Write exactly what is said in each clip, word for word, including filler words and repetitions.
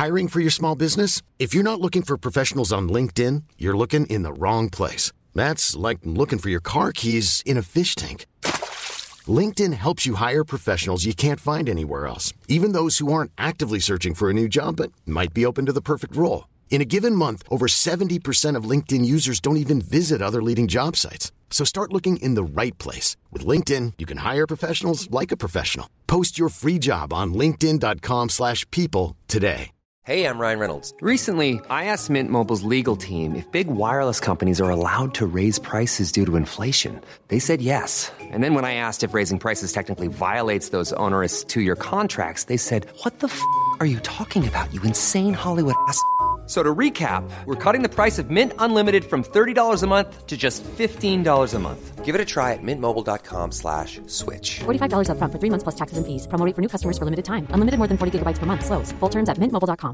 Hiring for your small business? If you're not looking for professionals on LinkedIn, you're looking in the wrong place. That's like looking for your car keys in a fish tank. LinkedIn helps you hire professionals you can't find anywhere else, even those who aren't actively searching for a new job but might be open to the perfect role. In a given month, over seventy percent of LinkedIn users don't even visit other leading job sites. So start looking in the right place. With LinkedIn, you can hire professionals like a professional. Post your free job on linkedin.com slash people today. Hey, I'm Ryan Reynolds. Recently, I asked Mint Mobile's legal team if big wireless companies are allowed to raise prices due to inflation. They said yes. And then when I asked if raising prices technically violates those onerous two-year contracts, they said, what the f*** are you talking about, you insane Hollywood ass f- So to recap, we're cutting the price of Mint Unlimited from thirty dollars a month to just fifteen dollars a month. Give it a try at mintmobile.com slash switch. forty-five dollars up front for three months plus taxes and fees. Promo rate for new customers for limited time. Unlimited more than forty gigabytes per month. Slows full terms at mint mobile dot com.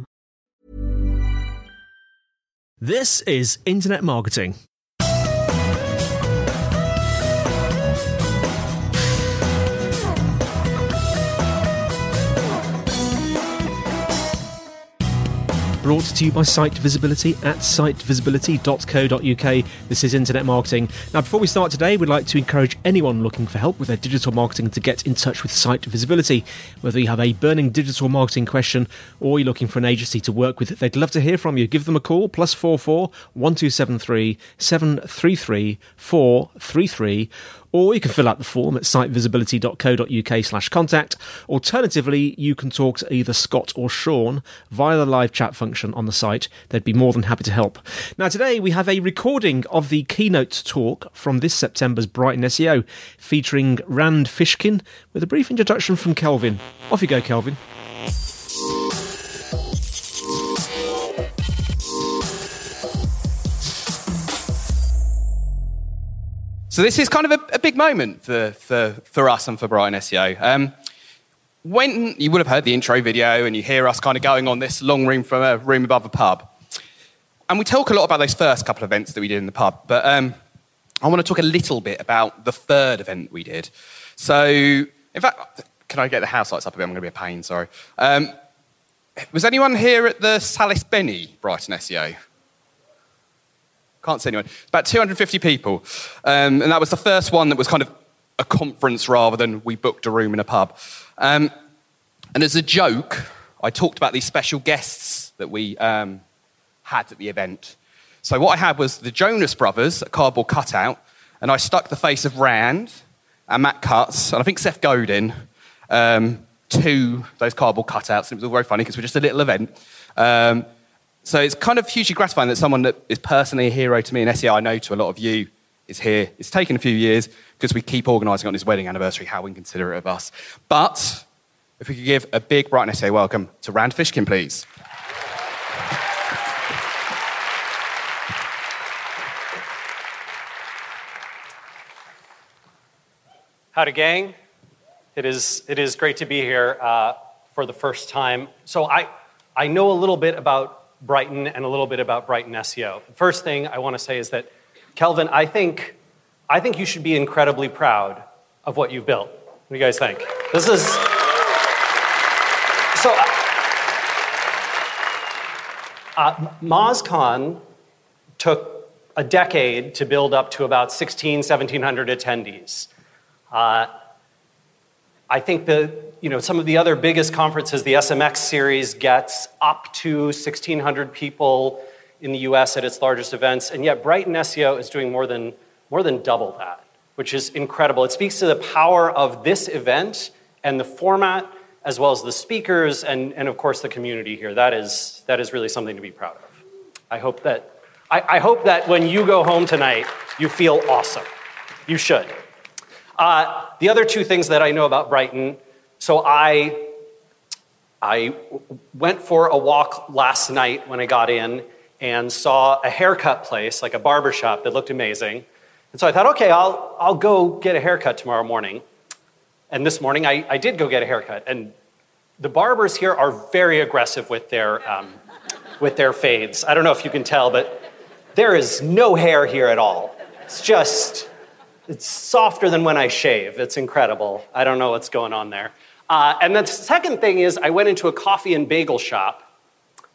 This is Internet Marketing. Brought to you by Site Visibility at site visibility dot co dot uk. This is Internet Marketing. Now, before we start today, we'd like to encourage anyone looking for help with their digital marketing to get in touch with Site Visibility. Whether you have a burning digital marketing question or you're looking for an agency to work with, they'd love to hear from you. Give them a call, plus four four one two seven three seven three three four three three. Or you can fill out the form at site visibility dot co dot uk slash contact. Alternatively, you can talk to either Scott or Sean via the live chat function on the site. They'd be more than happy to help. Now, today we have a recording of the keynote talk from this September's Brighton S E O, featuring Rand Fishkin, with a brief introduction from Kelvin. Off you go, Kelvin. So this is kind of a, a big moment for, for, for us and for Brighton S E O. Um, when you would have heard the intro video and you hear us kind of going on this long room from a room above a pub. And we talk a lot about those first couple of events that we did in the pub, but um, I want to talk a little bit about the third event we did. So, in fact, can I get the house lights up a bit? I'm going to be a pain, sorry. Um, was anyone here at the Salis Benny Brighton S E O? Can't see anyone. About two hundred fifty people. Um, and that was the first one that was kind of a conference rather than we booked a room in a pub. Um, and as a joke, I talked about these special guests that we um, had at the event. So what I had was the Jonas Brothers, a cardboard cutout, and I stuck the face of Rand and Matt Cutts, and I think Seth Godin, um, to those cardboard cutouts. And it was all very funny because we're just a little event. Um, So it's kind of hugely gratifying that someone that is personally a hero to me in S E O, I know to a lot of you, is here. It's taken a few years because we keep organising on this wedding anniversary how inconsiderate of us. But if we could give a big Brighton S E O welcome to Rand Fishkin, please. Howdy, gang. It is, it is great to be here uh, for the first time. So I, I know a little bit about Brighton and a little bit about Brighton S E O. The first thing I want to say is that, Kelvin, I think, I think you should be incredibly proud of what you've built. What do you guys think? This is... So, uh, MozCon took a decade to build up to about sixteen, seventeen hundred attendees. Uh, I think the, you know, some of the other biggest conferences, the S M X series gets up to sixteen hundred people in the U S at its largest events, and yet Brighton S E O is doing more than, more than double that, which is incredible. It speaks to the power of this event and the format, as well as the speakers and, and of course, the community here. That is, that is really something to be proud of. I hope that, I, I hope that when you go home tonight, you feel awesome. You should. Uh, the other two things that I know about Brighton, so I, I went for a walk last night when I got in and saw a haircut place, like a barber shop that looked amazing. And so I thought, okay, I'll, I'll go get a haircut tomorrow morning. And this morning I, I did go get a haircut. And the barbers here are very aggressive with their, um, with their fades. I don't know if you can tell, but there is no hair here at all. It's just... It's softer than when I shave. It's incredible. I don't know what's going on there. Uh, and the second thing is I went into a coffee and bagel shop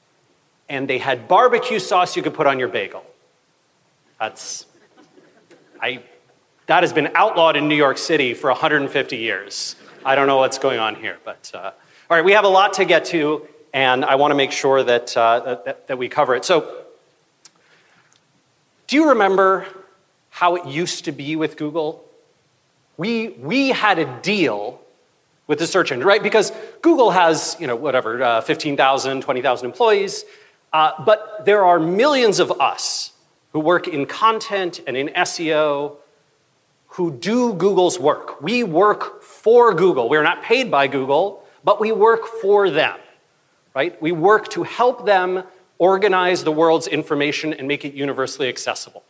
and they had barbecue sauce you could put on your bagel. That's, I, that has been outlawed in New York City for one hundred fifty years. I don't know what's going on here, but uh, all right, we have a lot to get to, and I want to make sure that, uh, that, that we cover it. So, do you remember how it used to be with Google? We, we had a deal with the search engine, right? Because Google has, you know, whatever, uh, fifteen thousand, twenty thousand employees, uh, but there are millions of us who work in content and in S E O who do Google's work. We work for Google. We're not paid by Google, but we work for them, right? We work to help them organize the world's information and make it universally accessible.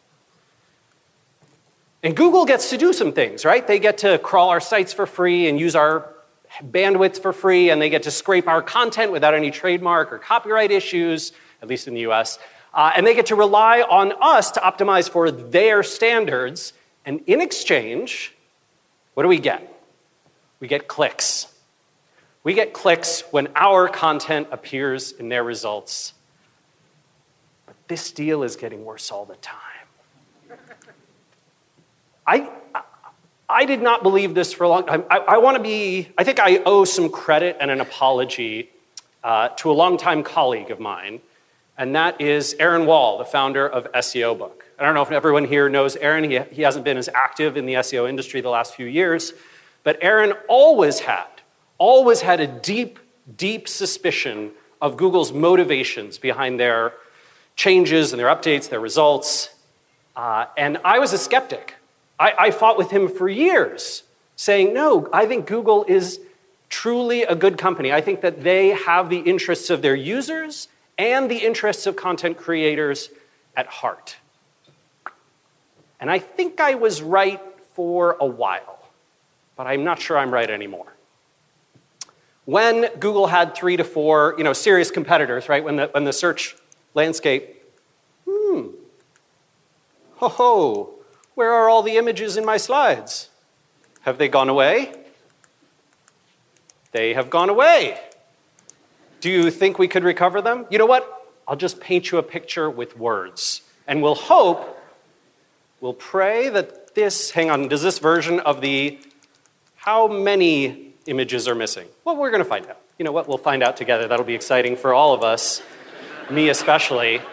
And Google gets to do some things, right? They get to crawl our sites for free and use our bandwidth for free, and they get to scrape our content without any trademark or copyright issues, at least in the U S. Uh, and they get to rely on us to optimize for their standards. And in exchange, what do we get? We get clicks. We get clicks when our content appears in their results. But this deal is getting worse all the time. I, I did not believe this for a long time. I, I want to be, I think I owe some credit and an apology uh, to a longtime colleague of mine, and that is Aaron Wall, the founder of S E O Book. I don't know if everyone here knows Aaron. He, he hasn't been as active in the S E O industry the last few years, but Aaron always had, always had a deep, deep suspicion of Google's motivations behind their changes and their updates, their results, uh, and I was a skeptic. I, I fought with him for years, saying, no, I think Google is truly a good company. I think that they have the interests of their users and the interests of content creators at heart. And I think I was right for a while, but I'm not sure I'm right anymore. When Google had three to four, you know, serious competitors, right, when the, when the search landscape, hmm, ho ho, where are all the images in my slides? Have they gone away? They have gone away. Do you think we could recover them? You know what? I'll just paint you a picture with words. And we'll hope, we'll pray that this, hang on, does this version of the how many images are missing? Well, we're going to find out. You know what? We'll find out together. That'll be exciting for all of us, me especially.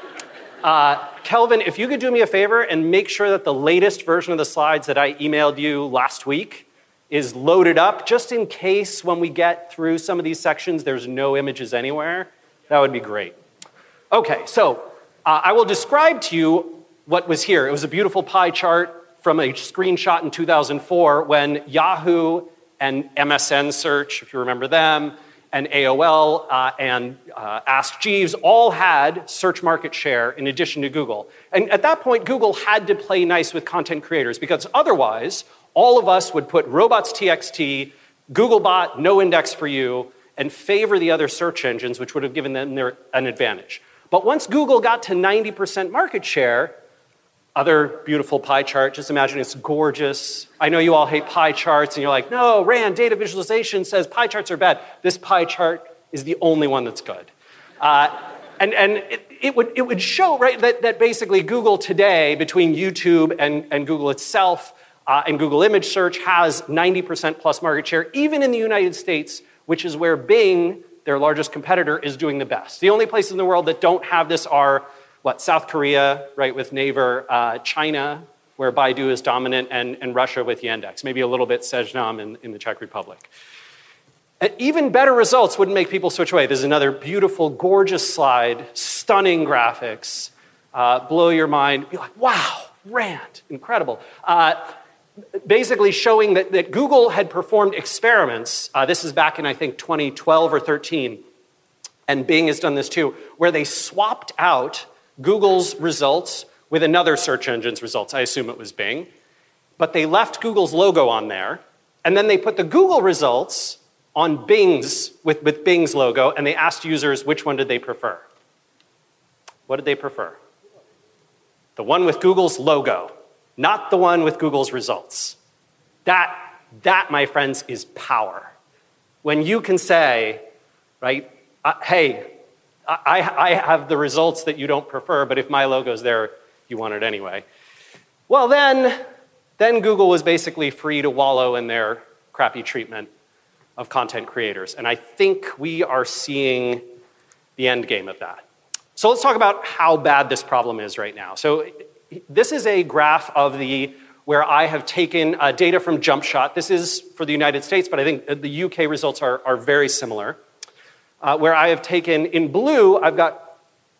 Uh, Kelvin, if you could do me a favor and make sure that the latest version of the slides that I emailed you last week is loaded up, just in case when we get through some of these sections there's no images anywhere, that would be great. Okay, so uh, I will describe to you what was here. It was a beautiful pie chart from a screenshot in two thousand four when Yahoo and M S N Search, if you remember them, and A O L uh, and uh, Ask Jeeves all had search market share in addition to Google. And at that point, Google had to play nice with content creators because otherwise, all of us would put robots.txt, Googlebot, no index for you, and favor the other search engines, which would have given them their, an advantage. But once Google got to ninety percent market share, other beautiful pie chart, just imagine it's gorgeous. I know you all hate pie charts, and you're like, no, Rand, data visualization says pie charts are bad. This pie chart is the only one that's good. Uh, and and it, it, would, it would show, right, that, that basically Google today, between YouTube and, and Google itself, uh, and Google image search, has ninety percent plus market share, even in the United States, which is where Bing, their largest competitor, is doing the best. The only places in the world that don't have this are what, South Korea, right, with Naver, uh, China, where Baidu is dominant, and, and Russia with Yandex, maybe a little bit Seznam in, in the Czech Republic. And even better results wouldn't make people switch away. There's another beautiful, gorgeous slide, stunning graphics, uh, blow your mind, be like, wow, Rand, incredible. Uh, basically showing that, that Google had performed experiments, uh, this is back in, I think, twenty twelve or thirteen, and Bing has done this too, where they swapped out Google's results with another search engine's results. I assume it was Bing. But they left Google's logo on there, and then they put the Google results on Bing's, with, with Bing's logo, and they asked users which one did they prefer. What did they prefer? The one with Google's logo, not the one with Google's results. That, that, my friends, is power. When you can say, right, uh, hey, I, I have the results that you don't prefer, but if my logo's there, you want it anyway. Well, then, then Google was basically free to wallow in their crappy treatment of content creators. And I think we are seeing the end game of that. So let's talk about how bad this problem is right now. So this is a graph of the where I have taken uh, data from JumpShot. This is for the United States, but I think the U K results are, are very similar. Uh, where I have taken, in blue, I've got,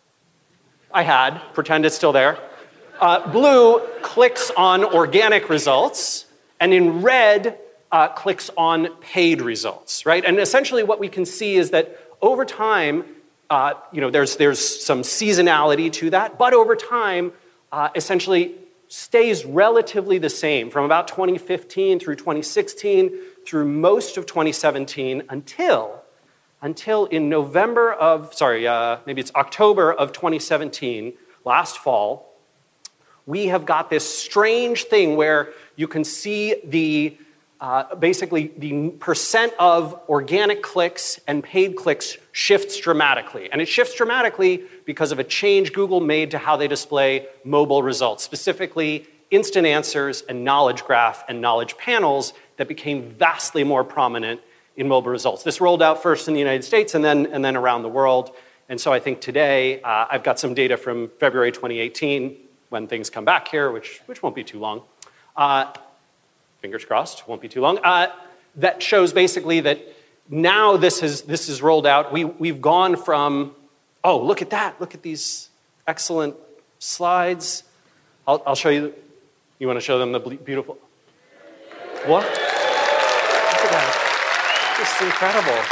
I had, pretend it's still there. Uh, blue clicks on organic results, and in red, uh, clicks on paid results, right? And essentially what we can see is that over time, uh, you know, there's, there's some seasonality to that, but over time, uh, essentially stays relatively the same from about twenty fifteen through twenty sixteen through most of twenty seventeen until, until in November of, sorry, uh, maybe it's October of twenty seventeen, last fall, we have got this strange thing where you can see the, uh, basically the percent of organic clicks and paid clicks shifts dramatically. And it shifts dramatically because of a change Google made to how they display mobile results, specifically instant answers and knowledge graph and knowledge panels that became vastly more prominent in mobile results. This rolled out first in the United States and then, and then around the world. And so I think today, uh, I've got some data from February twenty eighteen, when things come back here, which, which won't be too long. Uh, fingers crossed, won't be too long. Uh, that shows basically that now this is, this is rolled out. We, we've gone from, oh, look at that. Look at these excellent slides. I'll, I'll show you. You want to show them the beautiful? What? Look at that. This is incredible.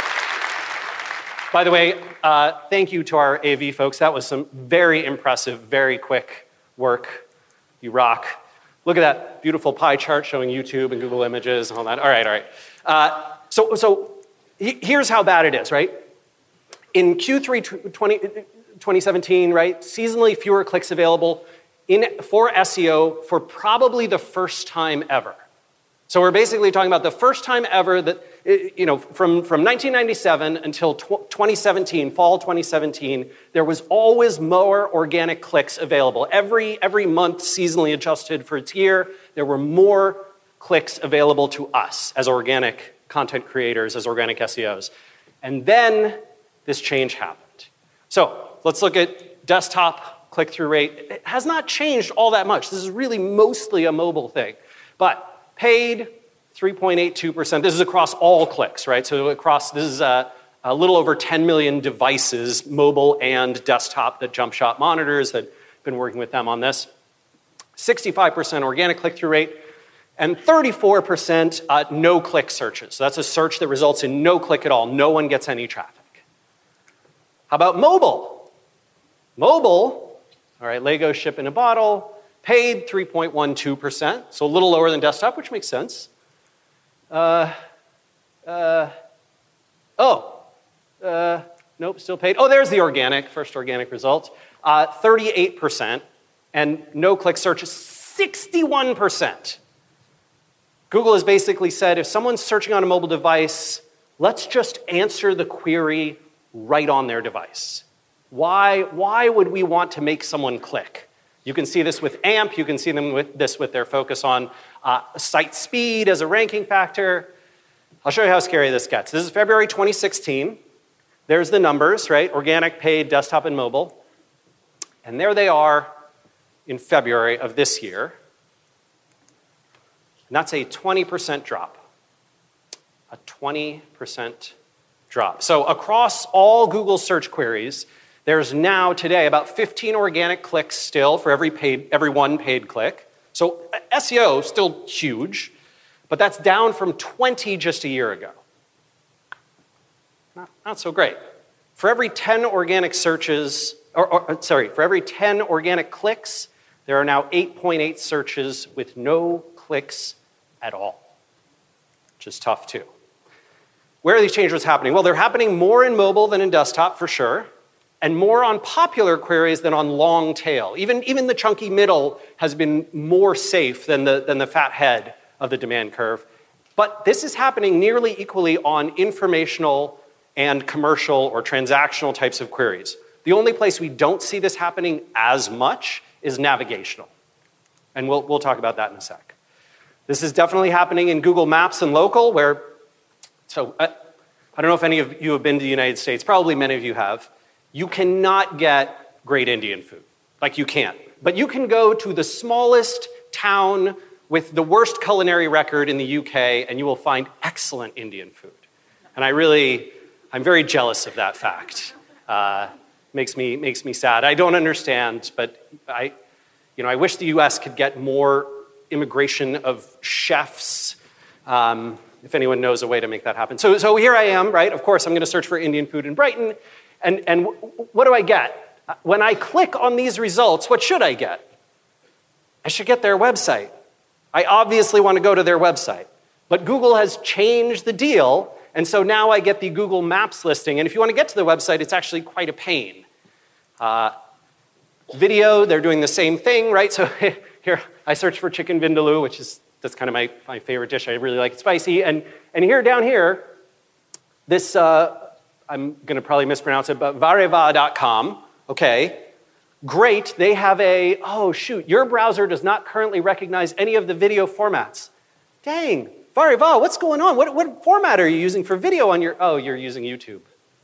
By the way, uh, thank you to our A V folks. That was some very impressive, very quick work. You rock. Look at that beautiful pie chart showing YouTube and Google Images and all that. All right, all right. Uh, so, so he, here's how bad it is, right? In Q three twenty seventeen, right, seasonally fewer clicks available in, for S E O for probably the first time ever. So we're basically talking about the first time ever that, you know, from, from nineteen ninety-seven until twenty seventeen, fall twenty seventeen, there was always more organic clicks available. Every, every month, seasonally adjusted for its year, there were more clicks available to us as organic content creators, as organic S E Os. And then this change happened. So let's look at desktop click-through rate. It has not changed all that much. This is really mostly a mobile thing. But paid, three point eight two percent. This is across all clicks, right? So across, this is a, a little over ten million devices, mobile and desktop, that JumpShot monitors, that been working with them on this. sixty-five percent organic click-through rate, and thirty-four percent uh, no-click searches. So that's a search that results in no click at all. No one gets any traffic. How about mobile? Mobile, all right, Lego ship in a bottle, paid three point one two percent, so a little lower than desktop, which makes sense. Uh, uh, oh, uh, nope, still paid. Oh, there's the organic, first organic result. Uh, thirty-eight percent, and no-click searches, sixty-one percent. Google has basically said, if someone's searching on a mobile device, let's just answer the query right on their device. Why, why would we want to make someone click? You can see this with A M P. You can see them with this with their focus on uh, site speed as a ranking factor. I'll show you how scary this gets. This is February twenty sixteen. There's the numbers, right? Organic, paid, desktop, and mobile. And there they are in February of this year. And that's a twenty percent drop. A twenty percent drop. So across all Google search queries, there's now today about fifteen organic clicks still for every paid, every one paid click. So S E O still huge, but that's down from twenty just a year ago. Not, not so great. For every ten organic searches, or, or sorry, for every ten organic clicks, there are now eight point eight searches with no clicks at all, which is tough too. Where are these changes happening? Well, they're happening more in mobile than in desktop for sure, and more on popular queries than on long tail. Even, even the chunky middle has been more safe than the, than the fat head of the demand curve. But this is happening nearly equally on informational and commercial or transactional types of queries. The only place we don't see this happening as much is navigational. And we'll, we'll talk about that in a sec. This is definitely happening in Google Maps and local, where, so uh, I don't know if any of you have been to the United States, probably many of you have. You cannot get great Indian food. Like, you can't. But you can go to the smallest town with the worst culinary record in the U K, and you will find excellent Indian food. And I really, I'm very jealous of that fact. Uh, makes me, makes me sad. I don't understand, but I, you know, I wish the U S could get more immigration of chefs, um, if anyone knows a way to make that happen. So, so here I am, right? Of course, I'm going to search for Indian food in Brighton. And, and what do I get? When I click on these results, what should I get? I should get their website. I obviously want to go to their website. But Google has changed the deal, and so now I get the Google Maps listing. And if you want to get to the website, it's actually quite a pain. Uh, video, they're doing the same thing, right? So here, I search for chicken vindaloo, which is that's kind of my, my favorite dish. I really like it spicy. And, and here, down here, this, uh, I'm going to probably mispronounce it, but vareva dot com, okay. Great, they have a, oh shoot, your browser does not currently recognize any of the video formats. Dang, Vareva, what's going on? What, what format are you using for video on your, oh, you're using YouTube.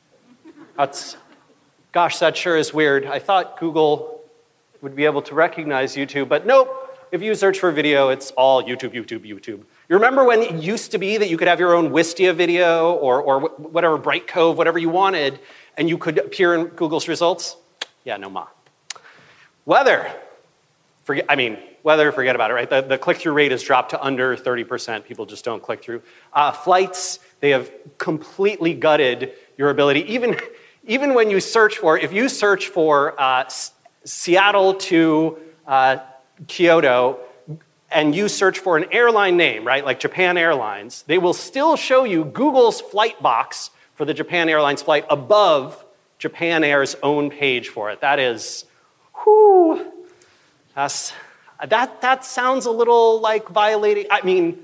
That's, gosh, that sure is weird. I thought Google would be able to recognize YouTube, but nope. If you search for video, it's all YouTube, YouTube, YouTube. You remember when it used to be that you could have your own Wistia video or, or whatever, Bright Cove, whatever you wanted, and you could appear in Google's results? Yeah, no ma. Weather. Forget, I mean, weather, forget about it, right? The, the click-through rate has dropped to under thirty percent. People just don't click through. Uh, flights, they have completely gutted your ability. Even, even when you search for, if you search for uh, S- Seattle to uh, Kyoto, and you search for an airline name, right, like Japan Airlines, they will still show you Google's flight box for the Japan Airlines flight above Japan Air's own page for it. That is, whew, that's, that, that sounds a little like violating, I mean,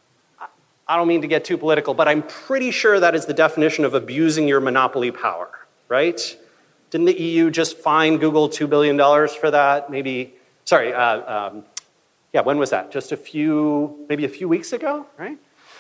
I don't mean to get too political, but I'm pretty sure that is the definition of abusing your monopoly power, right? Didn't the E U just fine Google two billion dollars for that? Maybe, sorry, uh, um, yeah, when was that? Just a few, maybe a few weeks ago, right?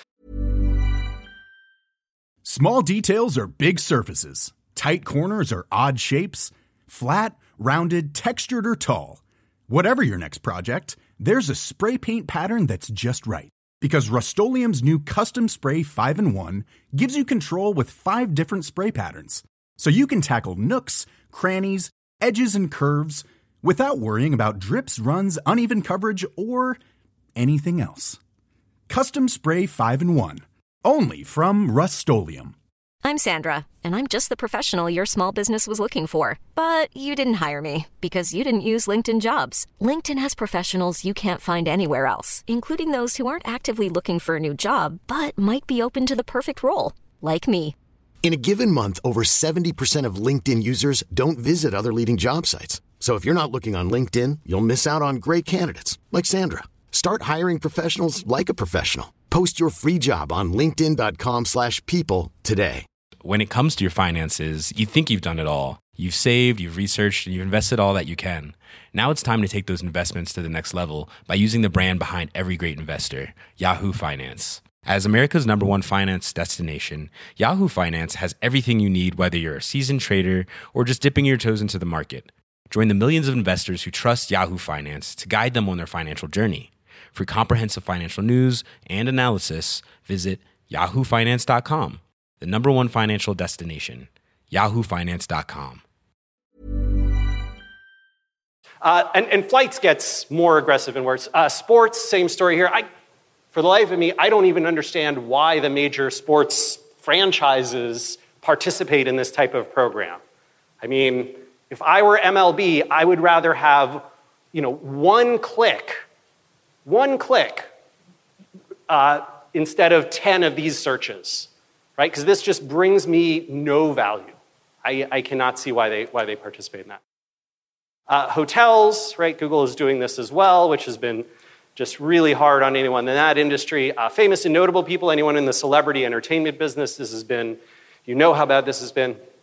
Small details are big surfaces. Tight corners are odd shapes. Flat, rounded, textured, or tall. Whatever your next project, there's a spray paint pattern that's just right. Because Rust-Oleum's new Custom Spray five in one gives you control with five different spray patterns. So you can tackle nooks, crannies, edges, and curves without worrying about drips, runs, uneven coverage, or anything else. Custom Spray five in one. Only from Rust-Oleum. I'm Sandra, and I'm just the professional your small business was looking for. But you didn't hire me, because you didn't use LinkedIn Jobs. LinkedIn has professionals you can't find anywhere else, including those who aren't actively looking for a new job, but might be open to the perfect role, like me. In a given month, over seventy percent of LinkedIn users don't visit other leading job sites. So if you're not looking on LinkedIn, you'll miss out on great candidates, like Sandra. Start hiring professionals like a professional. Post your free job on linkedin.com slash people today. When it comes to your finances, you think you've done it all. You've saved, you've researched, and you've invested all that you can. Now it's time to take those investments to the next level by using the brand behind every great investor, Yahoo Finance. As America's number one finance destination, Yahoo Finance has everything you need, whether you're a seasoned trader or just dipping your toes into the market. Join the millions of investors who trust Yahoo Finance to guide them on their financial journey. For comprehensive financial news and analysis, visit yahoo finance dot com. The number one financial destination, yahoo finance dot com. Uh, and, and flights gets more aggressive and worse. Uh, sports, same story here. I, for the life of me, I don't even understand why the major sports franchises participate in this type of program. I mean, if I were M L B, I would rather have, you know, one click, one click, uh, instead of ten of these searches. Right? Because this just brings me no value. I, I cannot see why they why they participate in that. Uh, hotels, right? Google is doing this as well, which has been just really hard on anyone in that industry. Uh, famous and notable people, anyone in the celebrity entertainment business, this has been, you know how bad this has been.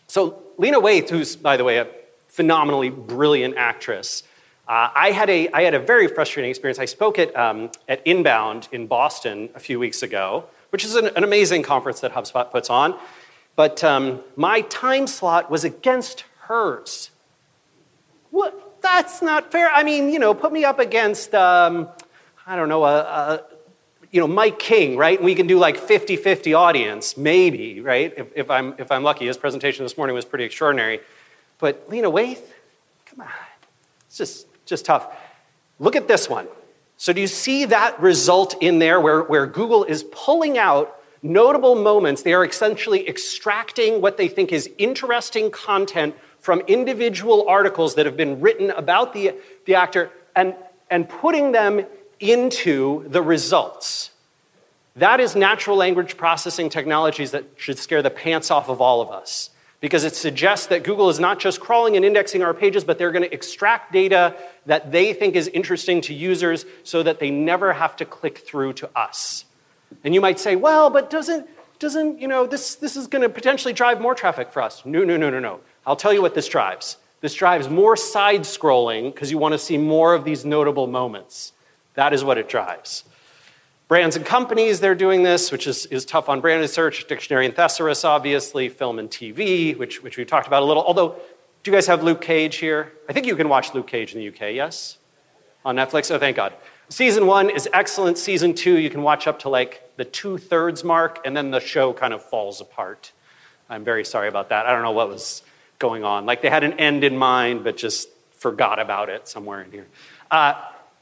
So Lena Waithe, who's, by the way, a phenomenally brilliant actress, uh, I, had a, I had a very frustrating experience. I spoke at, um, at Inbound in Boston a few weeks ago, which is an, an amazing conference that HubSpot puts on. But um, my time slot was against hers. What? That's not fair. I mean, you know, put me up against, um, I don't know, a, a, you know, Mike King, right? And we can do like fifty-fifty audience, maybe, right? If, if I'm if I'm lucky. His presentation this morning was pretty extraordinary. But Lena Waithe, come on, it's just just tough. Look at this one. So do you see that result in there where, where Google is pulling out notable moments? They are essentially extracting what they think is interesting content from individual articles that have been written about the, the actor and, and putting them into the results. That is natural language processing technologies that should scare the pants off of all of us, because it suggests that Google is not just crawling and indexing our pages, but they're going to extract data that they think is interesting to users so that they never have to click through to us. And you might say, well, but doesn't, doesn't you know, this, this is going to potentially drive more traffic for us. No, no, no, no, no. I'll tell you what this drives. This drives more side scrolling because you want to see more of these notable moments. That is what it drives. Brands and companies, they're doing this, which is, is tough on branded search. Dictionary and Thesaurus, obviously. Film and T V, which, which we talked about a little. Although, do you guys have Luke Cage here? I think you can watch Luke Cage in the U K, yes? On Netflix? Oh, thank God. Season one is excellent. Season two, you can watch up to like the two-thirds mark, and then the show kind of falls apart. I'm very sorry about that. I don't know what was going on. Like they had an end in mind, but just forgot about it somewhere in here. Uh,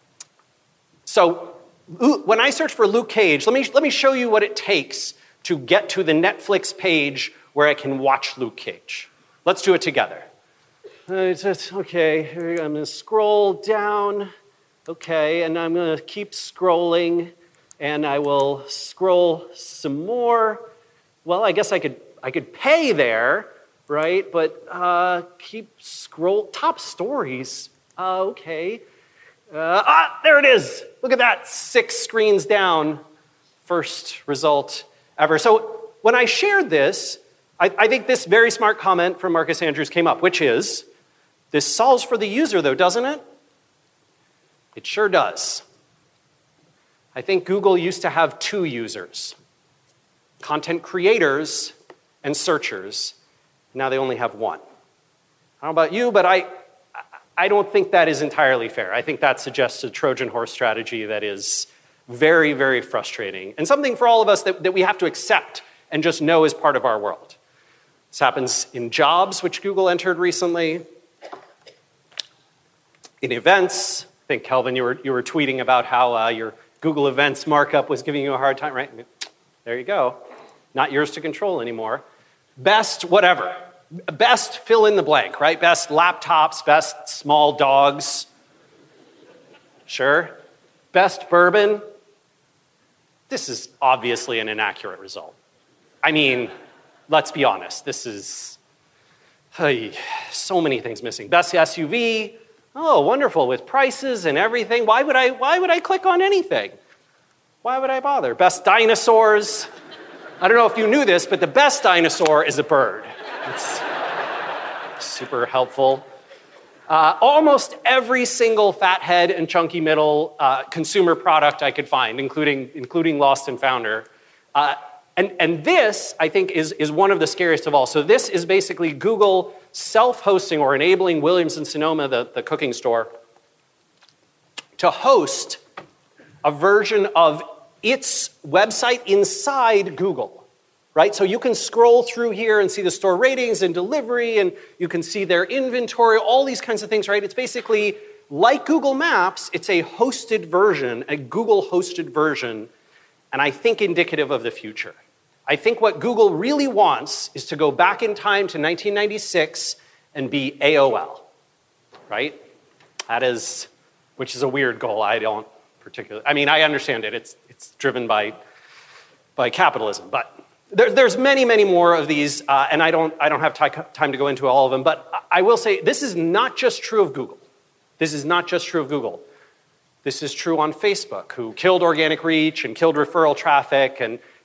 so when I search for Luke Cage, let me, let me show you what it takes to get to the Netflix page where I can watch Luke Cage. Let's do it together. Uh, just, okay, here we go. I'm going to scroll down. Okay, and I'm going to keep scrolling, and I will scroll some more. Well, I guess I could I could pay there, right? But uh, keep scroll. Top stories. Uh, okay. Uh, ah, there it is. Look at that. Six screens down. First result ever. So when I shared this, I, I think this very smart comment from Marcus Andrews came up, which is, this solves for the user, though, doesn't it? It sure does. I think Google used to have two users, content creators and searchers. Now they only have one. I don't know about you, but I, I don't think that is entirely fair. I think that suggests a Trojan horse strategy that is very, very frustrating, and something for all of us that, that we have to accept and just know is part of our world. This happens in jobs, which Google entered recently, in events. I think, Kelvin, you were, you were tweeting about how uh, your Google Events markup was giving you a hard time, right? There you go. Not yours to control anymore. Best whatever. Best fill in the blank, right? Best laptops, best small dogs. Sure. Best bourbon. This is obviously an inaccurate result. I mean, let's be honest. This is hey, so many things missing. Best S U V. Oh, wonderful, with prices and everything. Why would I, why would I click on anything? Why would I bother? Best dinosaurs. I don't know if you knew this, but the best dinosaur is a bird. It's super helpful. Uh, almost every single fathead and chunky middle uh, consumer product I could find, including, including Lost and Founder. Uh, and, and this, I think, is, is one of the scariest of all. So this is basically Google self-hosting or enabling Williams-Sonoma, the, the cooking store, to host a version of its website inside Google, right? So you can scroll through here and see the store ratings and delivery, and you can see their inventory, all these kinds of things, right? It's basically like Google Maps. It's a hosted version, a Google-hosted version, and I think indicative of the future. I think what Google really wants is to go back in time to nineteen ninety-six and be A O L, right? That is, which is a weird goal. I don't particularly, I mean, I understand it. It's, it's driven by, by capitalism, but there, there's many, many more of these, uh, and I don't, I don't have t- time to go into all of them, but I will say this is not just true of Google. This is not just true of Google. This is true on Facebook, who killed organic reach and killed referral traffic and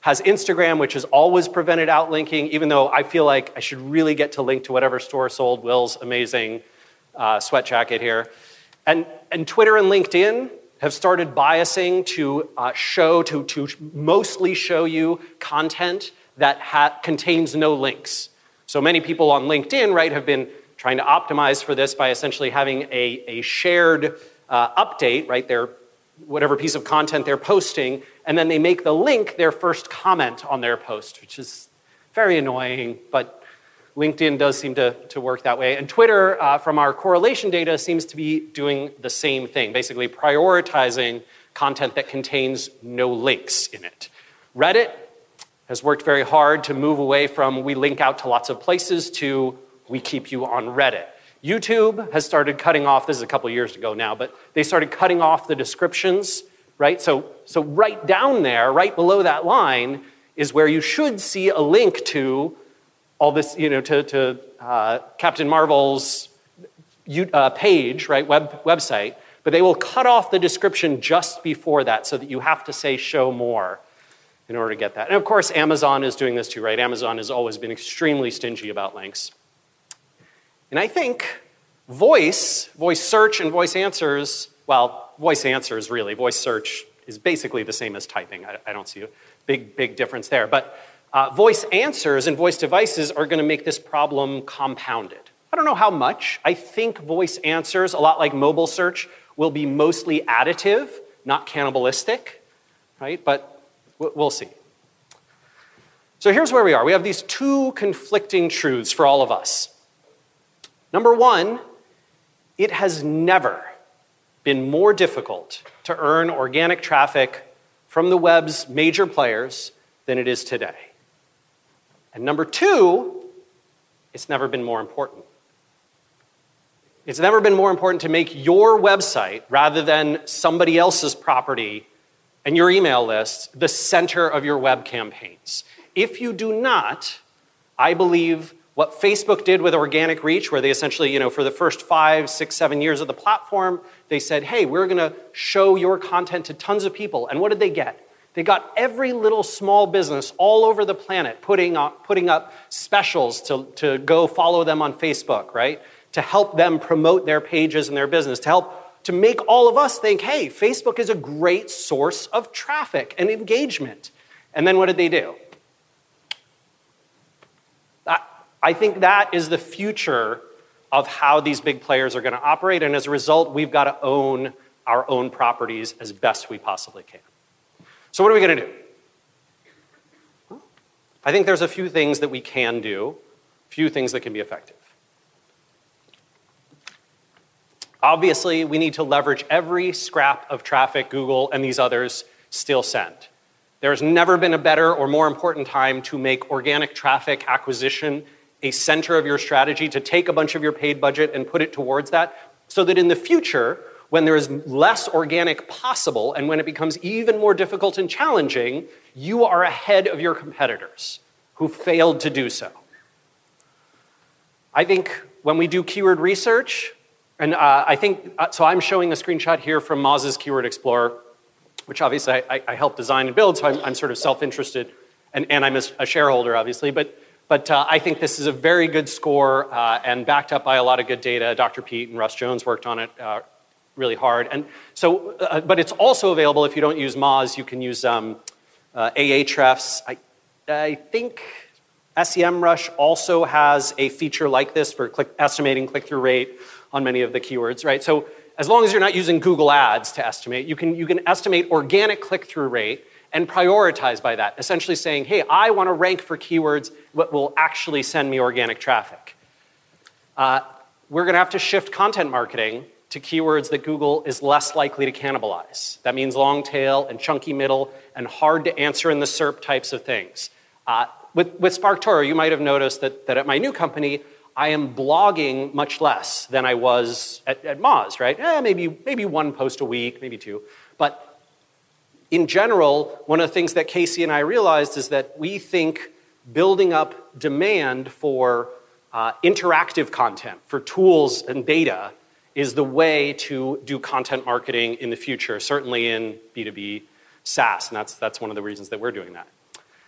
has Instagram, which has always prevented outlinking, even though I feel like I should really get to link to whatever store sold Will's amazing uh, sweat jacket here. And, and Twitter and LinkedIn have started biasing to uh, show, to, to mostly show you content that ha- contains no links. So many people on LinkedIn, right, have been trying to optimize for this by essentially having a, a shared uh, update, right, their whatever piece of content they're posting, and then they make the link their first comment on their post, which is very annoying, but LinkedIn does seem to, to work that way. And Twitter, uh, from our correlation data, seems to be doing the same thing, basically prioritizing content that contains no links in it. Reddit has worked very hard to move away from we link out to lots of places to we keep you on Reddit. YouTube has started cutting off, this is a couple years ago now, but they started cutting off the descriptions, right? So, so right down there, right below that line, is where you should see a link to all this, you know, to, to uh, Captain Marvel's uh, page, right, web, website, but they will cut off the description just before that so that you have to say show more in order to get that. And of course, Amazon is doing this too, right? Amazon has always been extremely stingy about links. And I think voice, voice search and voice answers, well, voice answers really, voice search is basically the same as typing. I, I don't see a big, big difference there. But uh, voice answers and voice devices are going to make this problem compounded. I don't know how much. I think voice answers, a lot like mobile search, will be mostly additive, not cannibalistic, right? But we'll see. So here's where we are. We have these two conflicting truths for all of us. Number one, it has never been more difficult to earn organic traffic from the web's major players than it is today. And number two, it's never been more important. It's never been more important to make your website, rather than somebody else's property and your email list, the center of your web campaigns. If you do not, I believe what Facebook did with organic reach, where they essentially, you know, for the first five, six, seven years of the platform, they said, hey, we're going to show your content to tons of people. And what did they get? They got every little small business all over the planet putting up, putting up specials to, to go follow them on Facebook, right? To help them promote their pages and their business, to help, to make all of us think, hey, Facebook is a great source of traffic and engagement. And then what did they do? I think that is the future of how these big players are going to operate, and as a result, we've got to own our own properties as best we possibly can. So what are we going to do? I think there's a few things that we can do, a few things that can be effective. Obviously, we need to leverage every scrap of traffic Google and these others still send. There's never been a better or more important time to make organic traffic acquisition a center of your strategy, to take a bunch of your paid budget and put it towards that, so that in the future, when there is less organic possible and when it becomes even more difficult and challenging, you are ahead of your competitors who failed to do so. I think when we do keyword research, and uh, I think, uh, so I'm showing a screenshot here from Moz's Keyword Explorer, which obviously I, I helped design and build, so I'm, I'm sort of self-interested, and, and I'm a, a shareholder, obviously, but But uh, I think this is a very good score uh, and backed up by a lot of good data. Doctor Pete and Russ Jones worked on it uh, really hard. And so, uh, but it's also available if you don't use Moz. You can use um, uh, Ahrefs. I, I think SEMrush also has a feature like this for click, estimating click-through rate on many of the keywords, right? So as long as you're not using Google Ads to estimate, you can, you can estimate organic click-through rate and prioritize by that, essentially saying, hey, I want to rank for keywords that will actually send me organic traffic. Uh, we're going to have to shift content marketing to keywords that Google is less likely to cannibalize. That means long tail and chunky middle and hard to answer in the S E R P types of things. Uh, with, with SparkToro, you might have noticed that, that at my new company, I am blogging much less than I was at, at Moz, right? Eh, maybe, maybe one post a week, maybe two. But in general, one of the things that Casey and I realized is that we think building up demand for uh, interactive content, for tools and data, is the way to do content marketing in the future, certainly in B two B SaaS, and that's, that's one of the reasons that we're doing that.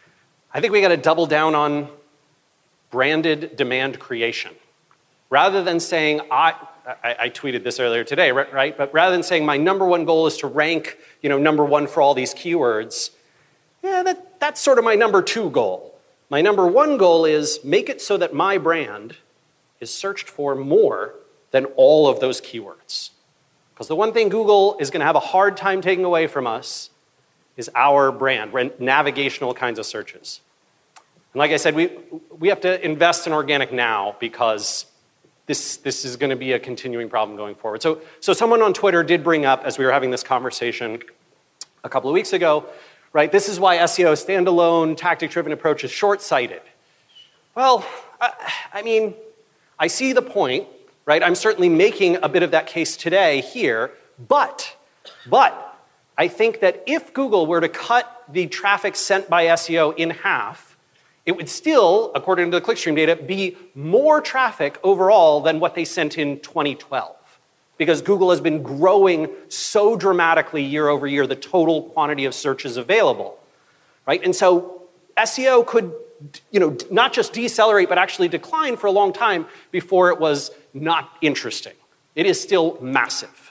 I think we got to double down on branded demand creation. Rather than saying, I, I, I tweeted this earlier today, right? But rather than saying my number one goal is to rank, you know, number one for all these keywords, yeah, that, that's sort of my number two goal. My number one goal is make it so that my brand is searched for more than all of those keywords. Because the one thing Google is going to have a hard time taking away from us is our brand, navigational kinds of searches. And like I said, we, we have to invest in organic now because this, this is going to be a continuing problem going forward. So, so someone on Twitter did bring up, as we were having this conversation a couple of weeks ago, right, this is why S E O standalone, tactic-driven approach is short-sighted. Well, I, I mean, I see the point, right? I'm certainly making a bit of that case today here, but, but I think that if Google were to cut the traffic sent by S E O in half, it would still, according to the clickstream data, be more traffic overall than what they sent in twenty twelve. Because Google has been growing so dramatically year over year, the total quantity of searches available, right? And so S E O could, you know, not just decelerate, but actually decline for a long time before it was not interesting. It is still massive.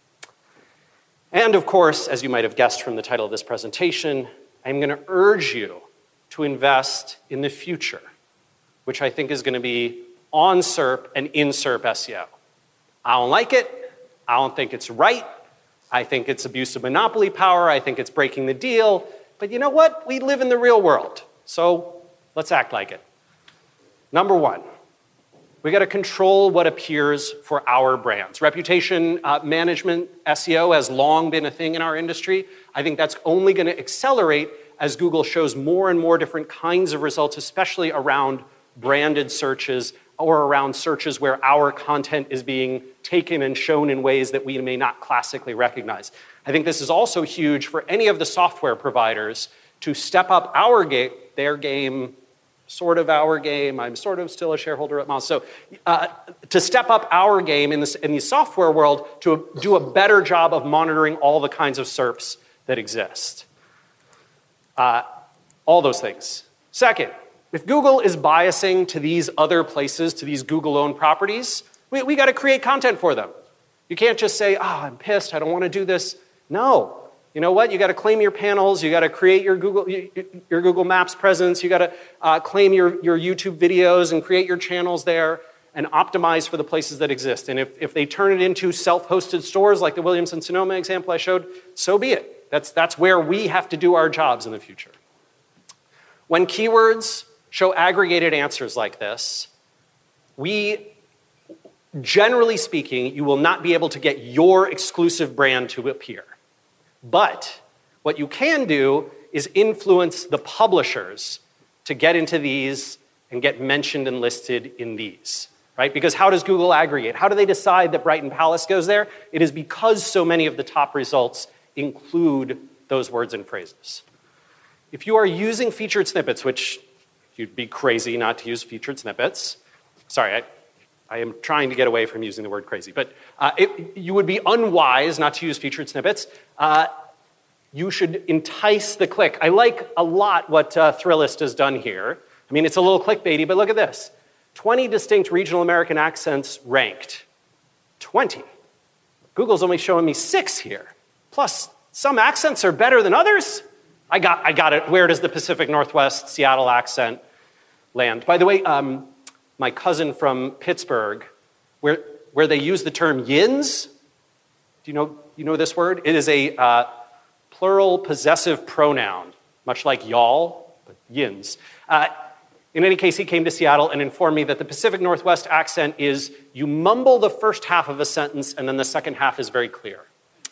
And of course, as you might have guessed from the title of this presentation, I'm going to urge you to invest in the future, which I think is going to be on SERP and in SERP S E O. I don't like it. I don't think it's right. I think it's abuse of monopoly power. I think it's breaking the deal. But you know what? We live in the real world. So let's act like it. Number one, we got to control what appears for our brands. Reputation uh, management, S E O, has long been a thing in our industry. I think that's only going to accelerate as Google shows more and more different kinds of results, especially around branded searches or around searches where our content is being taken and shown in ways that we may not classically recognize. I think this is also huge for any of the software providers to step up our ga- their game, sort of our game. I'm sort of still a shareholder at Moz. So uh, to step up our game in, this, in the software world to do a better job of monitoring all the kinds of SERPs that exist. Uh, all those things. Second, if Google is biasing to these other places, to these Google-owned properties, we, we got to create content for them. You can't just say, oh, I'm pissed, I don't want to do this. No. You know what? You got to claim your panels, you got to create your Google, your Google Maps presence, you got to uh, claim your, your YouTube videos and create your channels there and optimize for the places that exist. And if, if they turn it into self-hosted stores like the Williams-Sonoma example I showed, so be it. That's, that's where we have to do our jobs in the future. When keywords show aggregated answers like this, we, generally speaking, you will not be able to get your exclusive brand to appear. But what you can do is influence the publishers to get into these and get mentioned and listed in these, right? Because how does Google aggregate? How do they decide that Brighton Palace goes there? It is because so many of the top results include those words and phrases. If you are using featured snippets, which you'd be crazy not to use featured snippets. Sorry, I, I am trying to get away from using the word crazy, but uh, it, you would be unwise not to use featured snippets. Uh, you should entice the click. I like a lot what uh, Thrillist has done here. I mean, it's a little clickbaity, but look at this. twenty distinct regional American accents ranked. twenty. Google's only showing me six here. Plus, some accents are better than others. I got, I got it. Where does the Pacific Northwest Seattle accent land? By the way, um, my cousin from Pittsburgh, where, where they use the term yins, do you know, you know this word? It is a uh, plural possessive pronoun, much like y'all, but yins. Uh, in any case, he came to Seattle and informed me that the Pacific Northwest accent is you mumble the first half of a sentence and then the second half is very clear.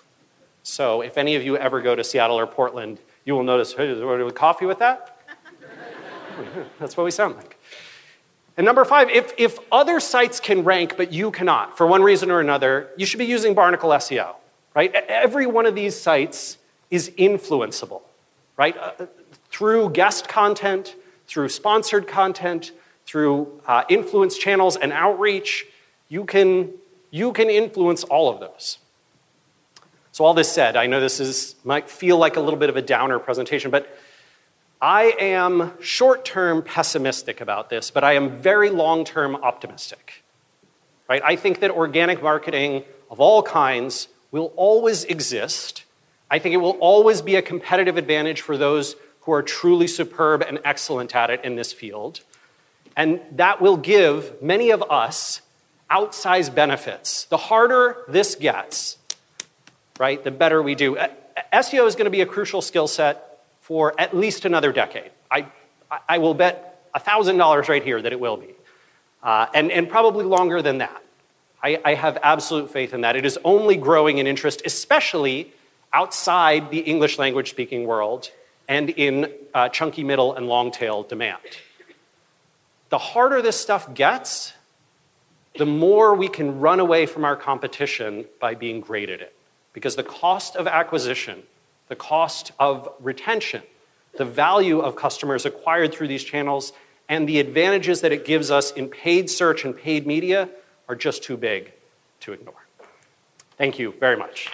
So if any of you ever go to Seattle or Portland, you will notice, hey, is there coffee with that? That's what we sound like. And number five, if, if other sites can rank but you cannot, for one reason or another, you should be using Barnacle S E O, right? Every one of these sites is influenceable, right? Uh, through guest content, through sponsored content, through uh, influence channels and outreach, you can, you can influence all of those. So all this said, I know this is might feel like a little bit of a downer presentation, but I am short-term pessimistic about this, but I am very long-term optimistic. Right? I think that organic marketing of all kinds will always exist. I think it will always be a competitive advantage for those who are truly superb and excellent at it in this field. And that will give many of us outsized benefits. The harder this gets, right, the better we do. S E O is going to be a crucial skill set for at least another decade. I, I will bet one thousand dollars right here that it will be. Uh, and, and probably longer than that. I, I have absolute faith in that. It is only growing in interest, especially outside the English language speaking world and in uh, chunky middle and long tail demand. The harder this stuff gets, the more we can run away from our competition by being great at it. Because the cost of acquisition, the cost of retention, the value of customers acquired through these channels, and the advantages that it gives us in paid search and paid media are just too big to ignore. Thank you very much.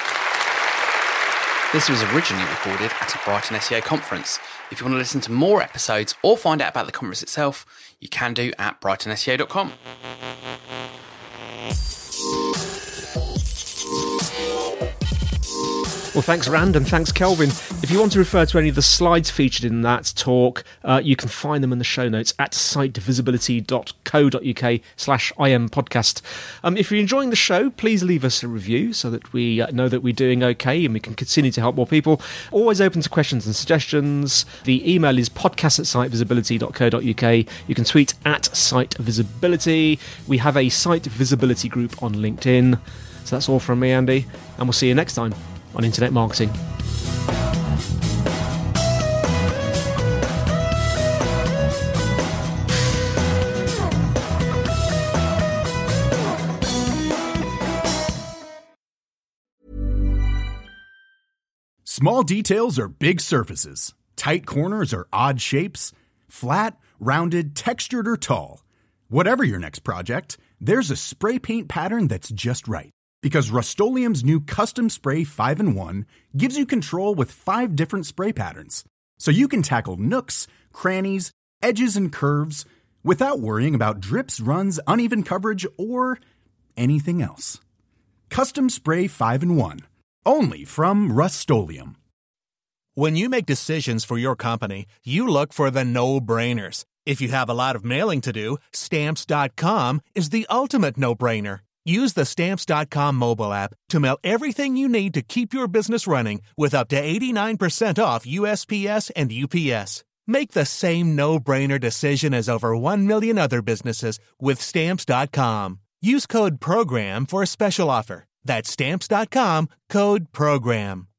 This was originally recorded at a Brighton S E O conference. If you want to listen to more episodes or find out about the conference itself, you can do at brighton S E O dot com. Well, thanks, Rand, and thanks, Kelvin. If you want to refer to any of the slides featured in that talk, uh, you can find them in the show notes at sitevisibility.co.uk slash im podcast. Um, if you're enjoying the show, please leave us a review so that we uh, know that we're doing okay and we can continue to help more people. Always open to questions and suggestions. The email is podcast at sitevisibility.co.uk. You can tweet at sitevisibility. We have a Site Visibility group on LinkedIn. So that's all from me, Andy, and we'll see you next time on Internet Marketing. Small details are big surfaces. Tight corners are odd shapes. Flat, rounded, textured, or tall. Whatever your next project, there's a spray paint pattern that's just right. Because Rust-Oleum's new Custom Spray five in one gives you control with five different spray patterns. So you can tackle nooks, crannies, edges, and curves without worrying about drips, runs, uneven coverage, or anything else. Custom Spray five in one. Only from Rust-Oleum. When you make decisions for your company, you look for the no-brainers. If you have a lot of mailing to do, Stamps dot com is the ultimate no-brainer. Use the Stamps dot com mobile app to mail everything you need to keep your business running with up to eighty-nine percent off U S P S and U P S. Make the same no-brainer decision as over one million other businesses with Stamps dot com. Use code PROGRAM for a special offer. That's Stamps dot com, code PROGRAM.